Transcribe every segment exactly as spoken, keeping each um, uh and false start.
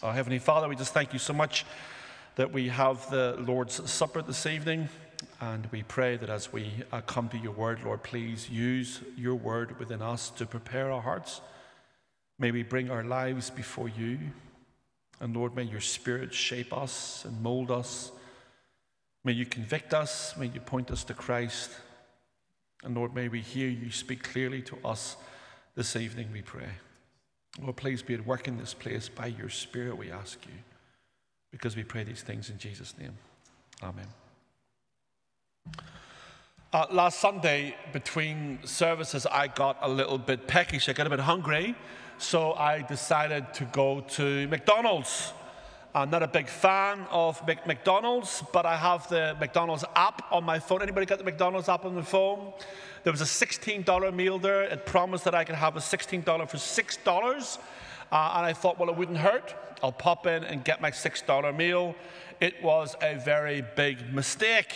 Our Heavenly Father, we just thank you so much that we have the Lord's Supper this evening, and we pray that as we uh, come to your word, Lord, please use your word within us to prepare our hearts. May we bring our lives before you, and Lord, may your Spirit shape us and mold us. May you convict us, may you point us to Christ, and Lord, may we hear you speak clearly to us this evening, we pray. Lord, please be at work in this place by your Spirit, we ask you, because we pray these things in Jesus' name. Amen. Uh, last Sunday, between services, I got a little bit peckish. I got a bit hungry, so I decided to go to McDonald's. I'm not a big fan of McDonald's, but I have the McDonald's app on my phone. Anybody got the McDonald's app on the phone? There was a sixteen dollar meal there. It promised that I could have a sixteen dollars for six dollars. Uh, and I thought, well, it wouldn't hurt. I'll pop in and get my six dollar meal. It was a very big mistake.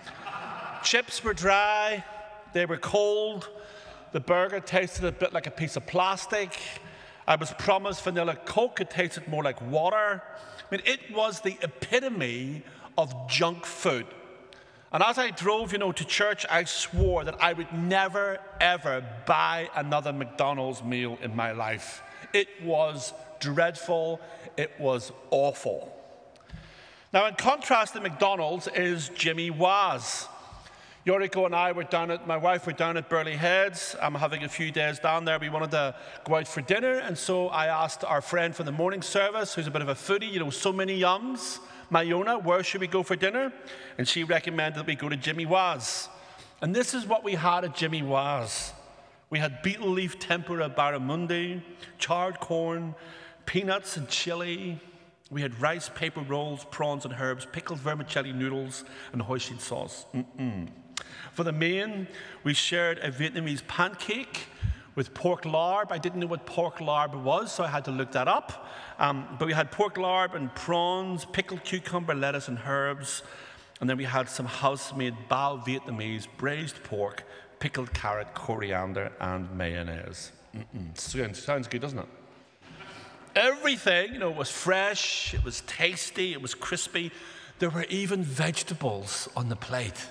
Chips were dry. They were cold. The burger tasted a bit like a piece of plastic. I was promised vanilla Coke. It tasted more like water. I mean, it was the epitome of junk food. And as I drove, you know, to church, I swore that I would never, ever buy another McDonald's meal in my life. It was dreadful. It was awful. Now, in contrast to McDonald's is Jimmy Waz. Yoriko and I were down at, my wife were down at Burley Heads. I'm having a few days down there. We wanted to go out for dinner, and so I asked our friend from the morning service, who's a bit of a foodie, you know, so many yums, Mayona, where should we go for dinner? And she recommended that we go to Jimmy Waz. And this is what we had at Jimmy Waz. We had beetle leaf tempura barramundi, charred corn, peanuts and chili. We had rice, paper rolls, prawns and herbs, pickled vermicelli noodles, and hoisin sauce. Mm-mm. For the main, we shared a Vietnamese pancake with pork larb. I didn't know what pork larb was, so I had to look that up. Um, but we had pork larb and prawns, pickled cucumber, lettuce, and herbs. And then we had some house-made bao Vietnamese braised pork, pickled carrot, coriander, and mayonnaise. Mm-mm. Sounds, sounds good, doesn't it? Everything, you know, was fresh, it was tasty, it was crispy. There were even vegetables on the plate.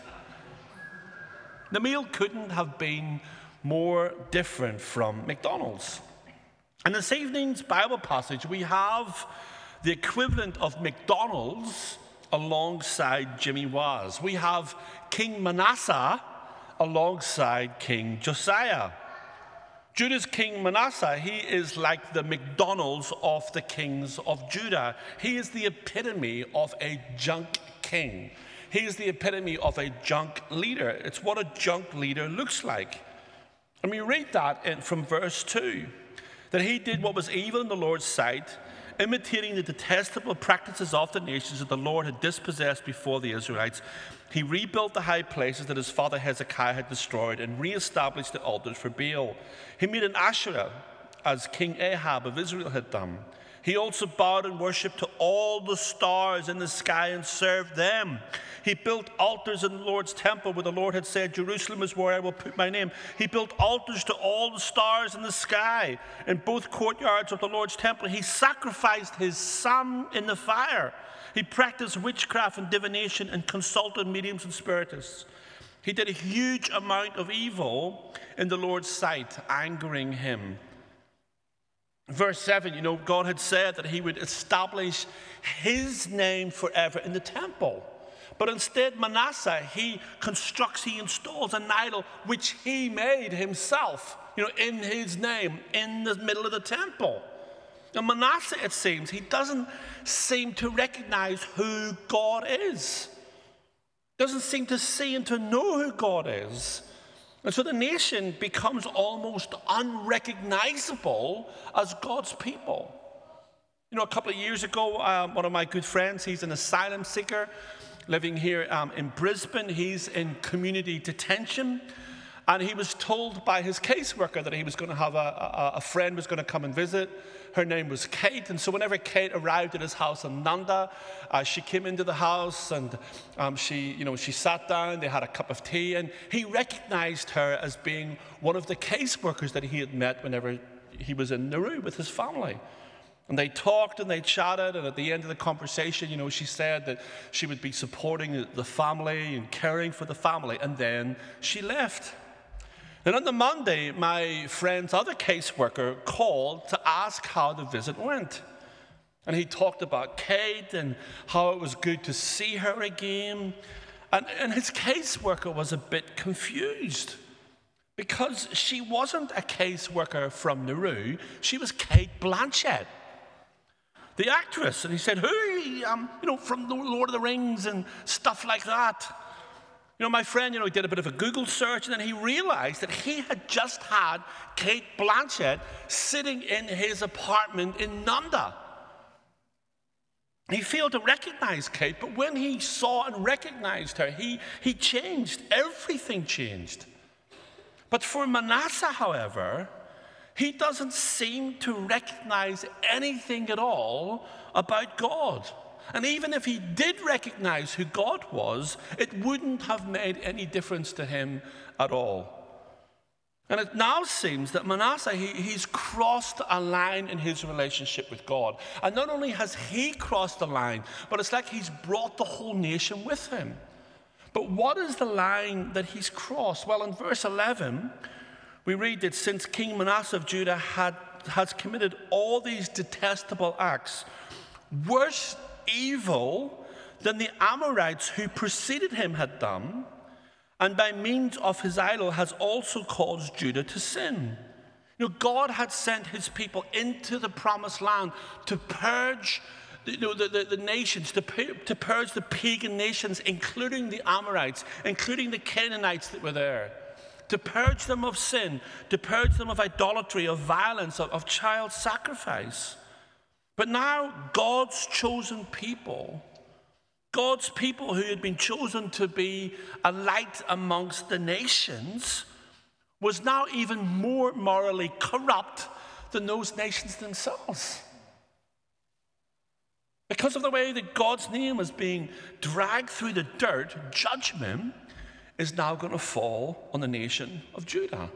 The meal couldn't have been more different from McDonald's. In this evening's Bible passage, we have the equivalent of McDonald's alongside Jimmy Waz. We have King Manasseh alongside King Josiah. Judah's King Manasseh, he is like the McDonald's of the kings of Judah. He is the epitome of a junk king. He is the epitome of a junk leader. It's what a junk leader looks like. And we read that in, from verse two, that he did what was evil in the Lord's sight, imitating the detestable practices of the nations that the Lord had dispossessed before the Israelites. He rebuilt the high places that his father Hezekiah had destroyed and reestablished the altars for Baal. He made an Asherah, as King Ahab of Israel had done. He also bowed and worshipped to all the stars in the sky and served them. He built altars in the Lord's temple where the Lord had said, Jerusalem is where I will put my name. He built altars to all the stars in the sky. In both courtyards of the Lord's temple, he sacrificed his son in the fire. He practiced witchcraft and divination and consulted mediums and spiritists. He did a huge amount of evil in the Lord's sight, angering him. Verse seven, you know, God had said that he would establish his name forever in the temple. But instead, Manasseh, he constructs, he installs an idol which he made himself, you know, in his name, in the middle of the temple. Now, Manasseh, it seems, he doesn't seem to recognize who God is. Doesn't seem to see and to know who God is. And so the nation becomes almost unrecognizable as God's people. You know, a couple of years ago, um, one of my good friends, he's an asylum seeker living here um, in Brisbane. He's in community detention. And he was told by his caseworker that he was going to have a, a, a friend was going to come and visit. Her name was Kate. And so whenever Kate arrived at his house in Nanda, uh, she came into the house and um, she, you know, she sat down. They had a cup of tea. And he recognized her as being one of the caseworkers that he had met whenever he was in Nauru with his family. And they talked and they chatted, and at the end of the conversation, you know, she said that she would be supporting the family and caring for the family, and then she left. And on the Monday, my friend's other caseworker called to ask how the visit went. And he talked about Kate and how it was good to see her again. And, and his caseworker was a bit confused because she wasn't a caseworker from Nauru. She was Cate Blanchett, the actress. And he said, who are you? Um, you know, from the Lord of the Rings and stuff like that. You know, my friend, you know, he did a bit of a Google search, and then he realized that he had just had Cate Blanchett sitting in his apartment in Nunda. He failed to recognize Kate, but when he saw and recognized her, he, he changed. Everything changed. But for Manasseh, however, he doesn't seem to recognize anything at all about God. And even if he did recognize who God was, it wouldn't have made any difference to him at all. And it now seems that Manasseh, he, he's crossed a line in his relationship with God. And not only has he crossed the line, but it's like he's brought the whole nation with him. But what is the line that he's crossed? Well, in verse eleven, we read that since King Manasseh of Judah had, has committed all these detestable acts, worse evil than the Amorites who preceded him had done, and by means of his idol has also caused Judah to sin. You know, God had sent his people into the promised land to purge you know, the, the, the nations, to, to purge the pagan nations, including the Amorites, including the Canaanites that were there, to purge them of sin, to purge them of idolatry, of violence, of, of child sacrifice. But now God's chosen people, God's people who had been chosen to be a light amongst the nations, was now even more morally corrupt than those nations themselves. Because of the way that God's name was being dragged through the dirt, judgment is now going to fall on the nation of Judah.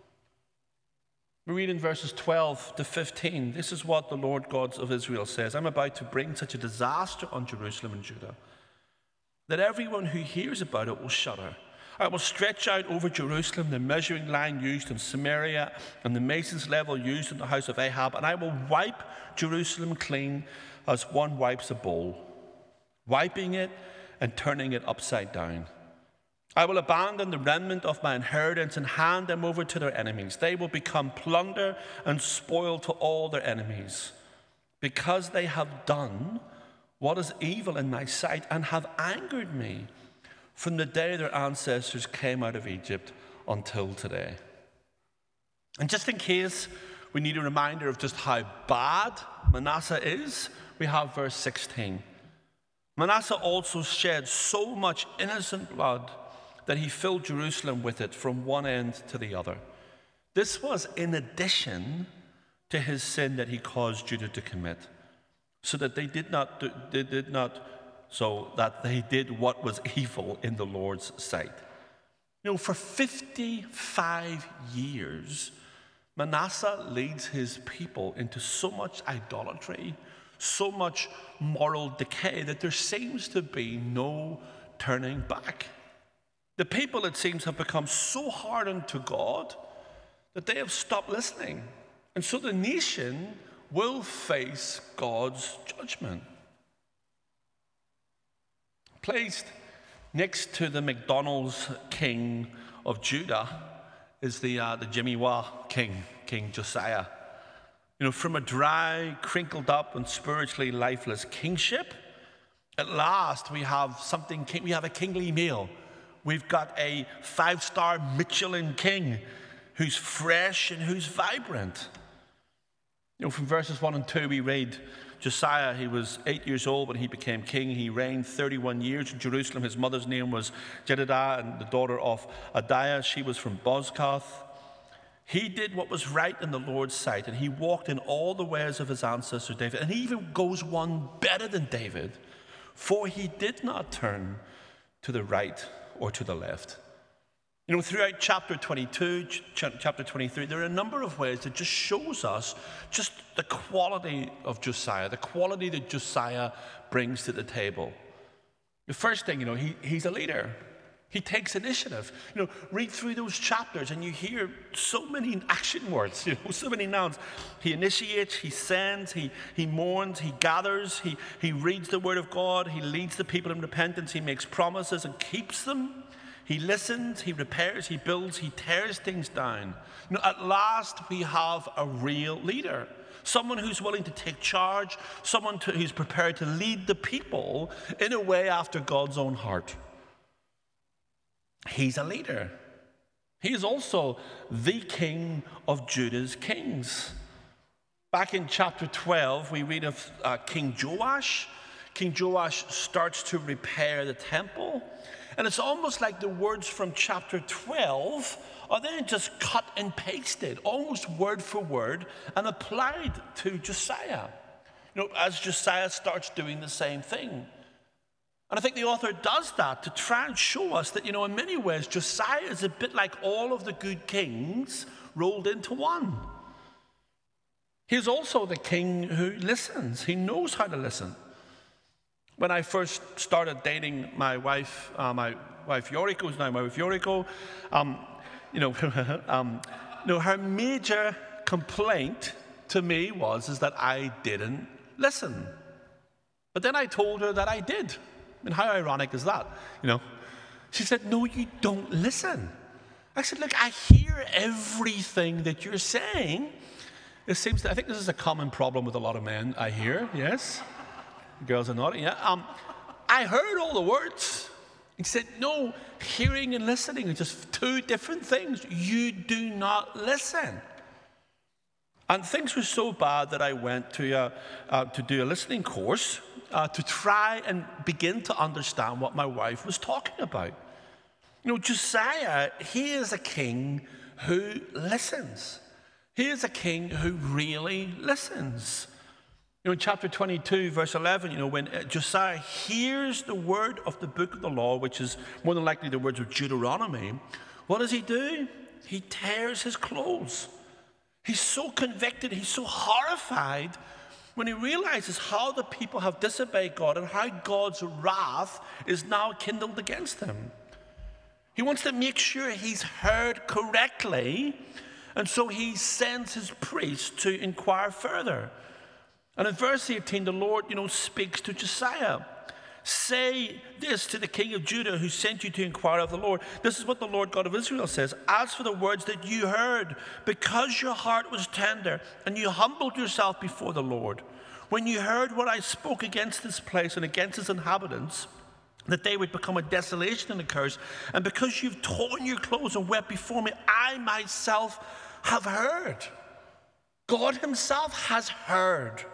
We read in verses twelve to fifteen, this is what the Lord God of Israel says. I'm about to bring such a disaster on Jerusalem and Judah that everyone who hears about it will shudder. I will stretch out over Jerusalem the measuring line used in Samaria and the mason's level used in the house of Ahab, and I will wipe Jerusalem clean as one wipes a bowl, wiping it and turning it upside down. I will abandon the remnant of my inheritance and hand them over to their enemies. They will become plunder and spoil to all their enemies, because they have done what is evil in my sight and have angered me from the day their ancestors came out of Egypt until today. And just in case we need a reminder of just how bad Manasseh is, we have verse sixteen. Manasseh also shed so much innocent blood that he filled Jerusalem with it from one end to the other. This was in addition to his sin that he caused Judah to commit, so that they did not do, they did not so that they did what was evil in the Lord's sight. You know, for fifty-five years, Manasseh leads his people into so much idolatry, so much moral decay, that there seems to be no turning back. The people, it seems, have become so hardened to God that they have stopped listening. And so the nation will face God's judgment. Placed next to the McDonald's king of Judah is the, uh, the Jimmy Wah king, King Josiah. You know, from a dry, crinkled up, and spiritually lifeless kingship, at last we have something, we have a kingly meal. We've got a five-star Michelin king who's fresh and who's vibrant. You know, from verses one and two we read, Josiah, he was eight years old when he became king. He reigned thirty-one years in Jerusalem. His mother's name was Jedidah, and the daughter of Adiah. She was from Bozkath. He did what was right in the Lord's sight, and he walked in all the ways of his ancestor David. And he even goes one better than David, for he did not turn to the right or to the left. You know, throughout chapter twenty-two, ch- chapter twenty-three, there are a number of ways that just shows us just the quality of Josiah, the quality that Josiah brings to the table. The first thing, you know, he, he's a leader. He takes initiative. You know, read through those chapters and you hear so many action words, you know, so many nouns. He initiates, he sends, he, he mourns, he gathers, he, he reads the word of God, he leads the people in repentance, he makes promises and keeps them. He listens, he repairs, he builds, he tears things down. You know, at last we have a real leader. Someone who's willing to take charge, someone to, who's prepared to lead the people in a way after God's own heart. He's a leader. He is also the king of Judah's kings. Back in chapter twelve, we read of uh, King Joash. King Joash starts to repair the temple. And it's almost like the words from chapter twelve are then just cut and pasted, almost word for word, and applied to Josiah. You know, as Josiah starts doing the same thing. And I think the author does that to try and show us that, you know, in many ways, Josiah is a bit like all of the good kings rolled into one. He's also the king who listens. He knows how to listen. When I first started dating my wife, uh, my wife Yoriko, who's now my wife Yoriko, um, you know, um, you know, her major complaint to me was is that I didn't listen. But then I told her that I did. I mean, how ironic is that? You know, she said, "No, you don't listen." I said, "Look, I hear everything that you're saying." It seems that I think this is a common problem with a lot of men. I hear, yes. Girls are nodding, yeah. Um, I heard all the words. He said, "No, hearing and listening are just two different things. You do not listen." And things were so bad that I went to uh, uh, to do a listening course uh, to try and begin to understand what my wife was talking about. You know, Josiah, he is a king who listens. He is a king who really listens. You know, in chapter twenty-two, verse eleven, you know, when Josiah hears the word of the book of the law, which is more than likely the words of Deuteronomy, what does he do? He tears his clothes. He's so convicted, he's so horrified when he realizes how the people have disobeyed God and how God's wrath is now kindled against him. He wants to make sure he's heard correctly, and so he sends his priest to inquire further. And in verse eighteen, the Lord, you know, speaks to Josiah. "Say this to the king of Judah who sent you to inquire of the Lord. This is what the Lord God of Israel says. As for the words that you heard, because your heart was tender and you humbled yourself before the Lord, when you heard what I spoke against this place and against its inhabitants, that they would become a desolation and a curse, and because you've torn your clothes and wept before me, I myself have heard." God himself has heard.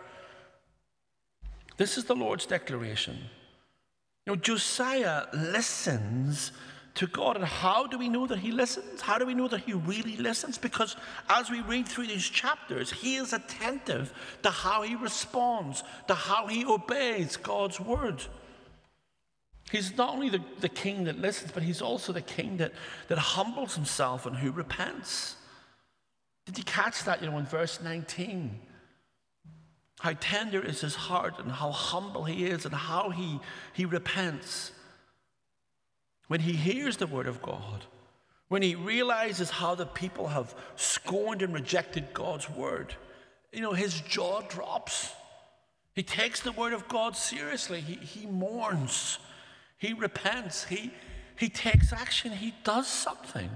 This is the Lord's declaration. You know, Josiah listens to God. And how do we know that he listens? How do we know that he really listens? Because as we read through these chapters, he is attentive to how he responds, to how he obeys God's word. He's not only the, the king that listens, but he's also the king that, that humbles himself and who repents. Did you catch that, you know, in verse nineteen? How tender is his heart and how humble he is and how he, he repents. When he hears the word of God, when he realizes how the people have scorned and rejected God's word, you know, his jaw drops. He takes the word of God seriously. He, he mourns. He repents. He, he takes action. He does something.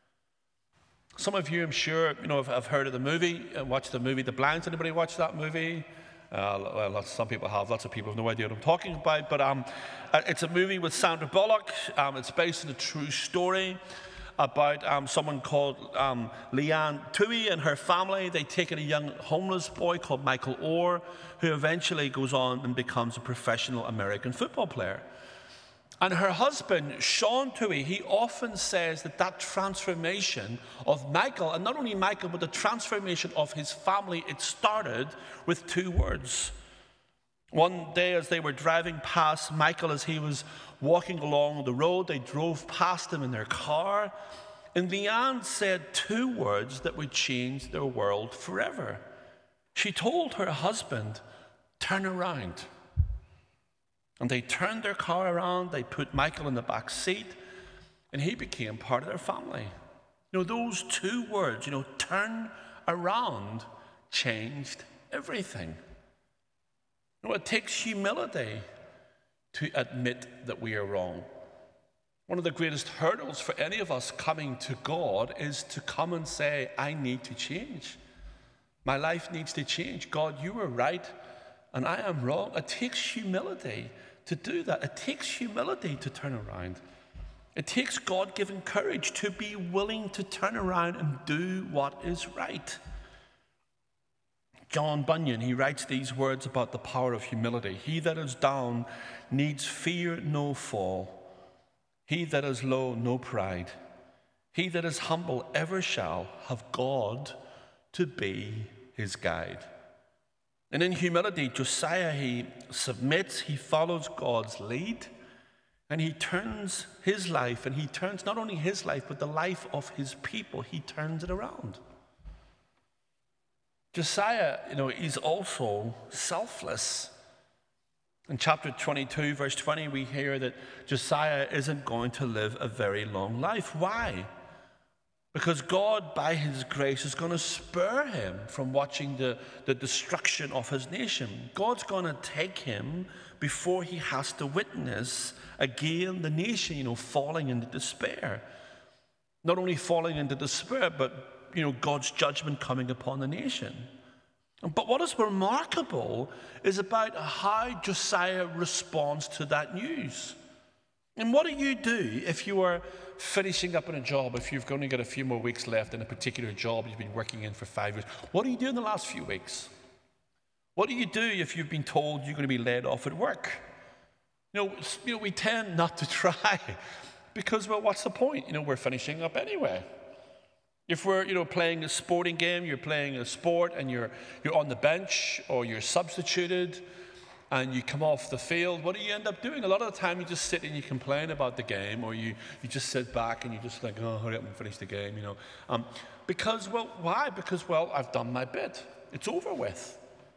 Some of you, I'm sure, you know, have, have heard of the movie, uh, watched the movie The Blinds. Anybody watch that movie? Uh, well, lots, some people have. Lots of people have no idea what I'm talking about. But um, uh, it's a movie with Sandra Bullock. Um, it's based on a true story about um, someone called um, Leanne Toohey and her family. They take in a young homeless boy called Michael Orr, who eventually goes on and becomes a professional American football player. And her husband, Sean Toohey, he often says that that transformation of Michael, and not only Michael, but the transformation of his family, it started with two words. One day as they were driving past Michal, as he was walking along the road, they drove past him in their car, and Leanne said two words that would change their world forever. She told her husband, "Turn around." And they turned their car around, they put Michal in the back seat, and he became part of their family. You know, those two words, you know, turn around, changed everything. You know, it takes humility to admit that we are wrong. One of the greatest hurdles for any of us coming to God is to come and say, I need to change. My life needs to change. God, you were right and I am wrong. It takes humility to do that. It takes humility to turn around. It takes God-given courage to be willing to turn around and do what is right. John Bunyan, he writes these words about the power of humility. He that is down needs fear no fall. He that is low, no pride. He that is humble ever shall have God to be his guide. And in humility, Josiah, he submits, he follows God's lead, and he turns his life, and he turns not only his life, but the life of his people, he turns it around. Josiah, you know, is also selfless. In chapter twenty-two, verse twenty, we hear that Josiah isn't going to live a very long life. Why? Because God, by his grace, is going to spare him from watching the, the destruction of his nation. God's going to take him before he has to witness again the nation, you know, falling into despair. Not only falling into despair, but, you know, God's judgment coming upon the nation. But what is remarkable is about how Josiah responds to that news. And what do you do if you are finishing up in a job, if you've only got a few more weeks left in a particular job you've been working in for five years? What do you do in the last few weeks? What do you do if you've been told you're going to be laid off at work? You know, you know, we tend not to try because, well, what's the point? You know, we're finishing up anyway. If we're, you know, playing a sporting game, you're playing a sport and you're you're on the bench or you're substituted and you come off the field, what do you end up doing? A lot of the time you just sit and you complain about the game, or you, you just sit back and you just think, oh, hurry up and finish the game, you know. Um, because, well, why? Because, well, I've done my bit. It's over with.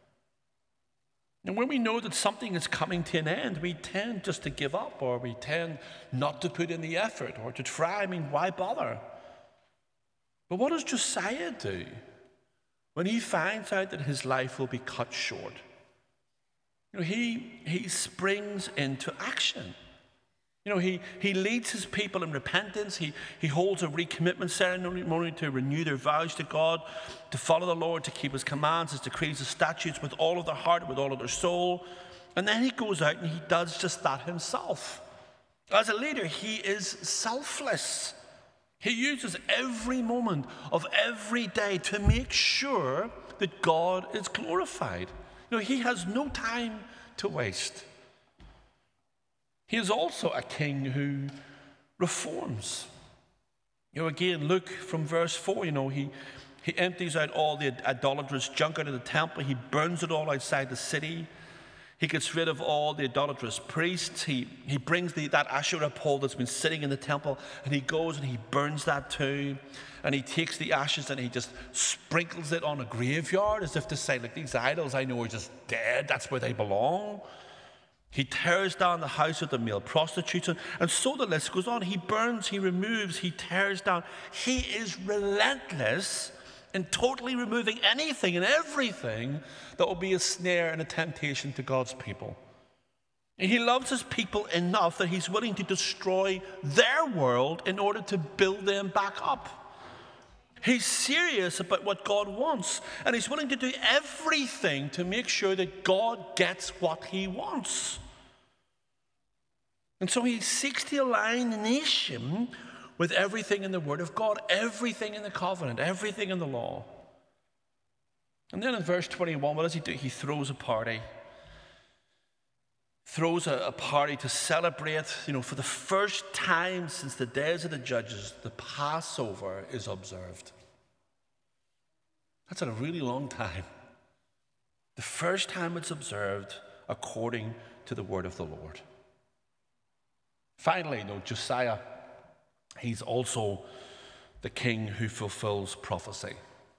And when we know that something is coming to an end, we tend just to give up, or we tend not to put in the effort or to try. I mean, why bother? But what does Josiah do when he finds out that his life will be cut short? You know, he, he springs into action. You know, he, he leads his people in repentance. He, he holds a recommitment ceremony to renew their vows to God, to follow the Lord, to keep his commands, his decrees, his statutes with all of their heart, with all of their soul. And then he goes out and he does just that himself. As a leader, he is selfless. He uses every moment of every day to make sure that God is glorified. You know, he has no time to waste. He is also a king who reforms. You know, again, look from verse four, you know, he, he empties out all the idolatrous junk out of the temple. He burns it all outside the city. He gets rid of all the idolatrous priests. He, he brings the, that Asherah pole that's been sitting in the temple, and he goes and he burns that too. And he takes the ashes and he just sprinkles it on a graveyard, as if to say, like, these idols I know are just dead. That's where they belong. He tears down the house of the male prostitutes, and, and so the list goes on. He burns, he removes, he tears down. He is relentless in totally removing anything and everything that will be a snare and a temptation to God's people. And he loves his people enough that he's willing to destroy their world in order to build them back up. He's serious about what God wants, and he's willing to do everything to make sure that God gets what he wants. And so he seeks to align the nation with everything in the Word of God, everything in the covenant, everything in the law. And then in verse twenty-one, what does he do? He throws a party. Throws a, a party to celebrate, you know, for the first time since the days of the judges, the Passover is observed. That's a really long time. The first time it's observed according to the word of the Lord. Finally, you know, Josiah, he's also the king who fulfills prophecy.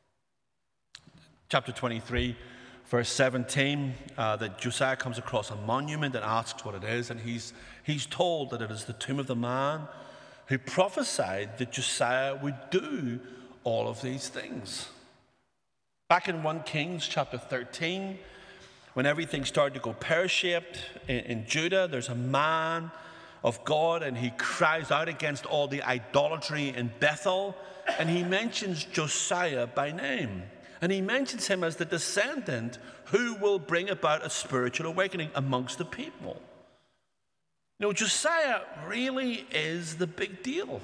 Chapter twenty-three, verse seventeen, uh, that Josiah comes across a monument and asks what it is, and he's, he's told that it is the tomb of the man who prophesied that Josiah would do all of these things. Back in First Kings chapter thirteen, when everything started to go pear-shaped in, in Judah, there's a man of God, and he cries out against all the idolatry in Bethel, and he mentions Josiah by name. And he mentions him as the descendant who will bring about a spiritual awakening amongst the people. You know, Josiah really is the big deal.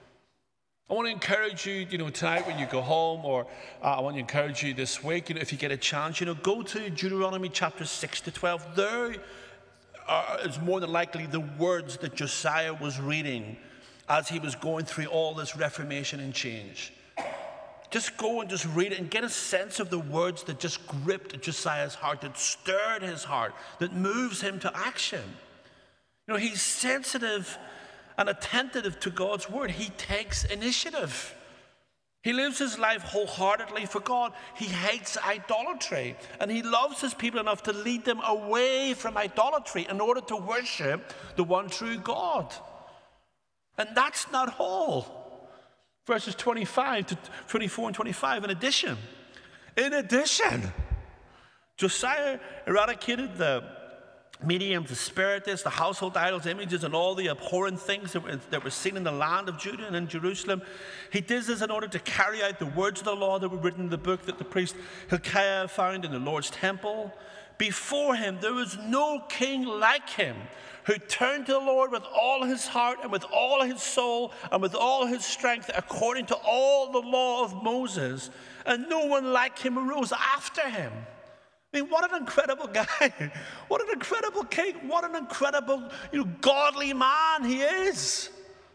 I want to encourage you, you know, tonight when you go home, or uh, I want to encourage you this week, you know, if you get a chance, you know, go to Deuteronomy chapter six to twelve. There uh, is more than likely the words that Josiah was reading as he was going through all this reformation and change. Just go and just read it and get a sense of the words that just gripped Josiah's heart, that stirred his heart, that moves him to action. You know, he's sensitive and attentive to God's word. He takes initiative. He lives his life wholeheartedly for God. He hates idolatry, and he loves his people enough to lead them away from idolatry in order to worship the one true God. And that's not all. Verses twenty-five to twenty-four and twenty-five, in addition, in addition, Josiah eradicated the mediums, the spiritists, the household idols, images, and all the abhorrent things that were, that were seen in the land of Judah and in Jerusalem. He did this in order to carry out the words of the law that were written in the book that the priest Hilkiah found in the Lord's temple. Before him, there was no king like him, who turned to the Lord with all his heart and with all his soul and with all his strength, according to all the law of Moses. And no one like him arose after him. I mean, what an incredible guy. What an incredible king. What an incredible, you know, godly man he is.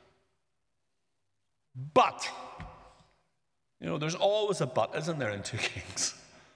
But, you know, there's always a but, isn't there, in two Kings?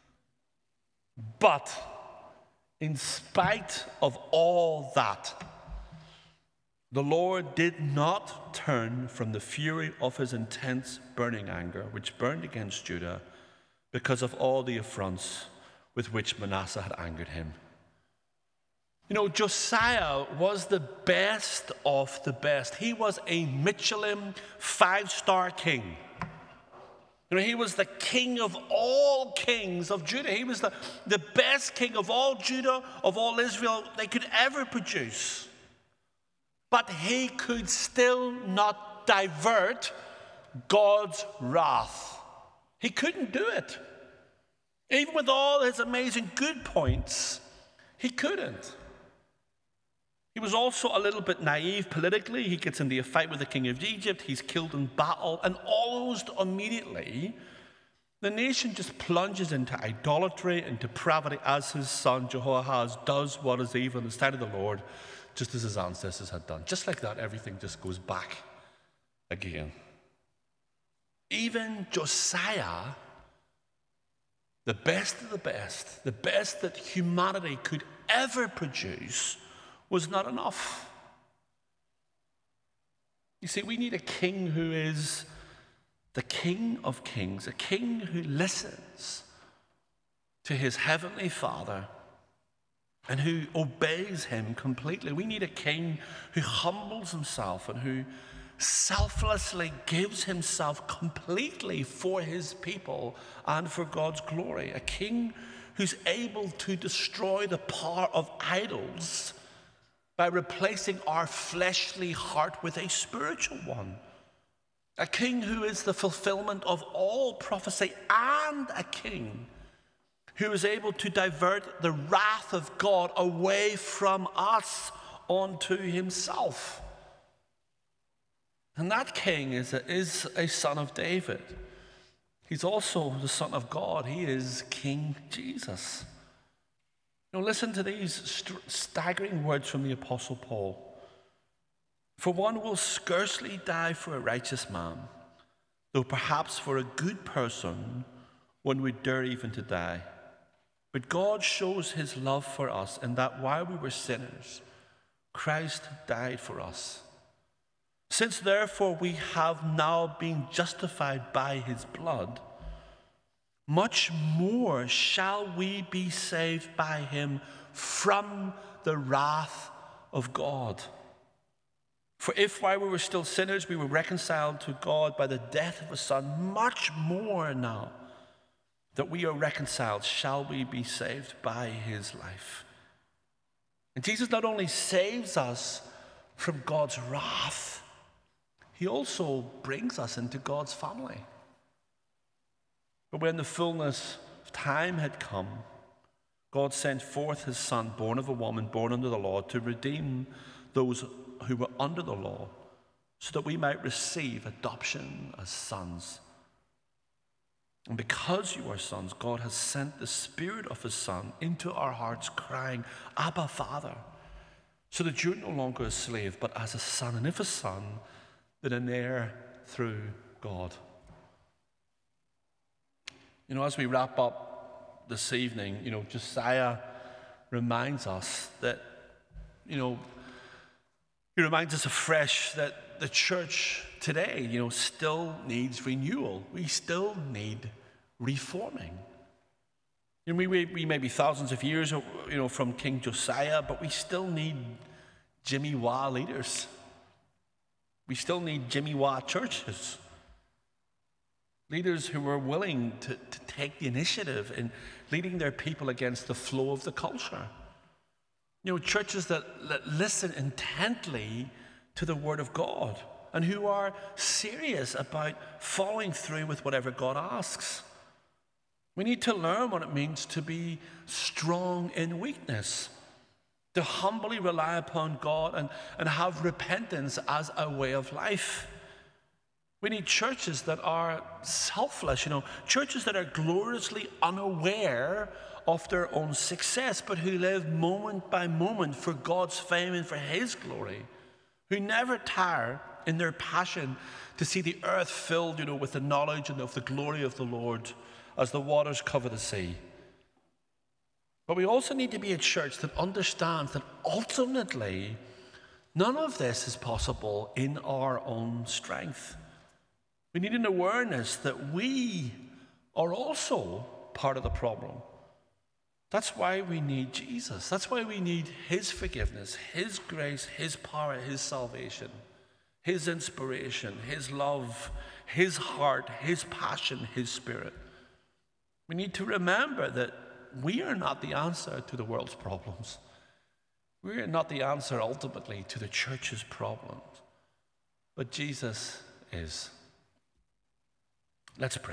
But, in spite of all that, the Lord did not turn from the fury of his intense burning anger, which burned against Judah, because of all the affronts with which Manasseh had angered him. You know, Josiah was the best of the best. He was a Michelin five-star king. You know, he was the king of all kings of Judah. He was the, the best king of all Judah, of all Israel they could ever produce. But he could still not divert God's wrath. He couldn't do it. Even with all his amazing good points, he couldn't. He was also a little bit naive politically. He gets into a fight with the king of Egypt. He's killed in battle. And almost immediately, the nation just plunges into idolatry and depravity as his son Jehoahaz does what is evil in the sight of the Lord, just as his ancestors had done. Just like that, everything just goes back again. Even Josiah, the best of the best, the best that humanity could ever produce, was not enough. You see, we need a king who is the King of Kings, a king who listens to his heavenly Father and who obeys him completely. We need a king who humbles himself and who selflessly gives himself completely for his people and for God's glory. A king who's able to destroy the power of idols by replacing our fleshly heart with a spiritual one. A king who is the fulfillment of all prophecy, and a king who is able to divert the wrath of God away from us onto himself. And that king is a, is a son of David. He's also the Son of God. He is King Jesus. Now listen to these st- staggering words from the Apostle Paul. For one will scarcely die for a righteous man, though perhaps for a good person one would dare even to die. But God shows his love for us in that while we were sinners, Christ died for us. Since therefore we have now been justified by his blood, much more shall we be saved by him from the wrath of God. For if while we were still sinners, we were reconciled to God by the death of his Son, much more now that we are reconciled shall we be saved by his life. And Jesus not only saves us from God's wrath, he also brings us into God's family. But when the fullness of time had come, God sent forth his Son, born of a woman, born under the law, to redeem those who were under the law, so that we might receive adoption as sons. And because you are sons, God has sent the Spirit of his Son into our hearts, crying, Abba, Father, so that you're no longer a slave, but as a son, and if a son, then an heir through God. You know, as we wrap up this evening, you know, Josiah reminds us that, you know, he reminds us afresh that the church today, you know, still needs renewal. We still need reforming. You know, we, we, we may be thousands of years, you know, from King Josiah, but we still need Jimmy Wah leaders. We still need Jimmy Wah churches. Leaders who are willing to, to take the initiative in leading their people against the flow of the culture. You know, churches that, that listen intently to the Word of God and who are serious about following through with whatever God asks. We need to learn what it means to be strong in weakness, to humbly rely upon God and, and have repentance as a way of life. We need churches that are selfless, you know, churches that are gloriously unaware of their own success, but who live moment by moment for God's fame and for his glory, who never tire in their passion to see the earth filled, you know, with the knowledge and of the glory of the Lord as the waters cover the sea. But we also need to be a church that understands that ultimately none of this is possible in our own strength. We need an awareness that we are also part of the problem. That's why we need Jesus. That's why we need his forgiveness, his grace, his power, his salvation, his inspiration, his love, his heart, his passion, his spirit. We need to remember that we are not the answer to the world's problems. We are not the answer ultimately to the church's problems. But Jesus is. Let's pray.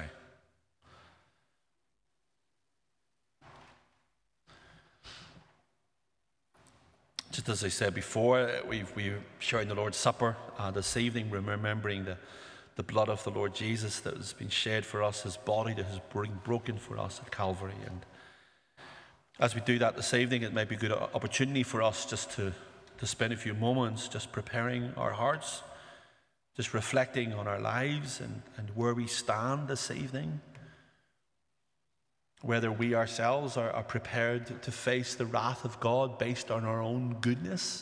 Just as I said before, we've, we're sharing the Lord's Supper uh, this evening, remembering the, the blood of the Lord Jesus that has been shed for us, his body that has been broken for us at Calvary. And as we do that this evening, it may be a good opportunity for us just to, to spend a few moments just preparing our hearts, just reflecting on our lives and, and where we stand this evening. Whether we ourselves are, are prepared to face the wrath of God based on our own goodness,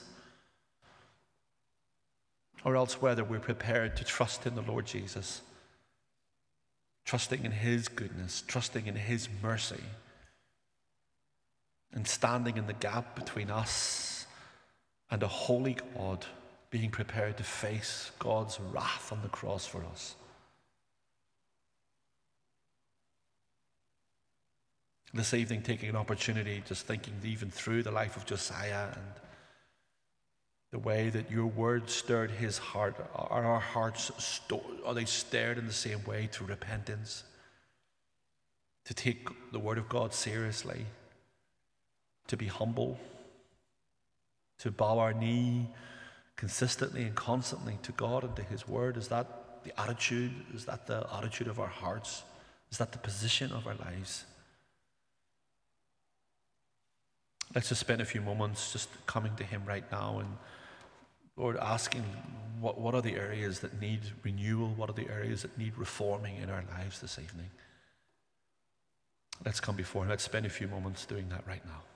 or else whether we're prepared to trust in the Lord Jesus, trusting in his goodness, trusting in his mercy, and standing in the gap between us and a holy God, being prepared to face God's wrath on the cross for us. This evening, taking an opportunity, just thinking even through the life of Josiah and the way that your word stirred his heart. Are our hearts, sto- are they stirred in the same way to repentance? To take the word of God seriously? To be humble? To bow our knee consistently and constantly to God and to his word? Is that the attitude? Is that the attitude of our hearts? Is that the position of our lives? Let's just spend a few moments just coming to him right now and, Lord, asking what, what are the areas that need renewal? What are the areas that need reforming in our lives this evening? Let's come before Him. Let's spend a few moments doing that right now.